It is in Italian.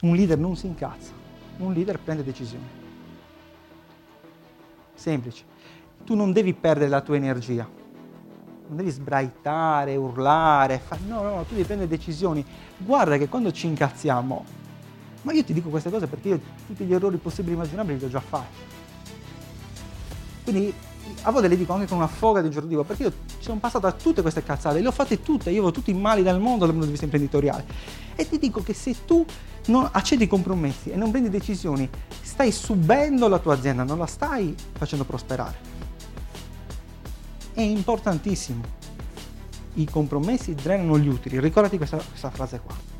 Un leader non si incazza, un leader prende decisioni. Semplice. Tu non devi perdere la tua energia, non devi sbraitare, urlare, no, tu devi prendere decisioni. Guarda che quando ci incazziamo, ma io ti dico queste cose perché io tutti gli errori possibili e immaginabili li ho già fatti. Quindi a volte le dico anche con una foga di un giorno tipo, perché io ci sono passato a tutte queste cazzate, le ho fatte tutte, io avevo tutti i mali del mondo dal punto di vista imprenditoriale. E ti dico che se tu non accetti i compromessi e non prendi decisioni, stai subendo la tua azienda, non la stai facendo prosperare. È importantissimo. I compromessi drenano gli utili. Ricordati questa frase qua.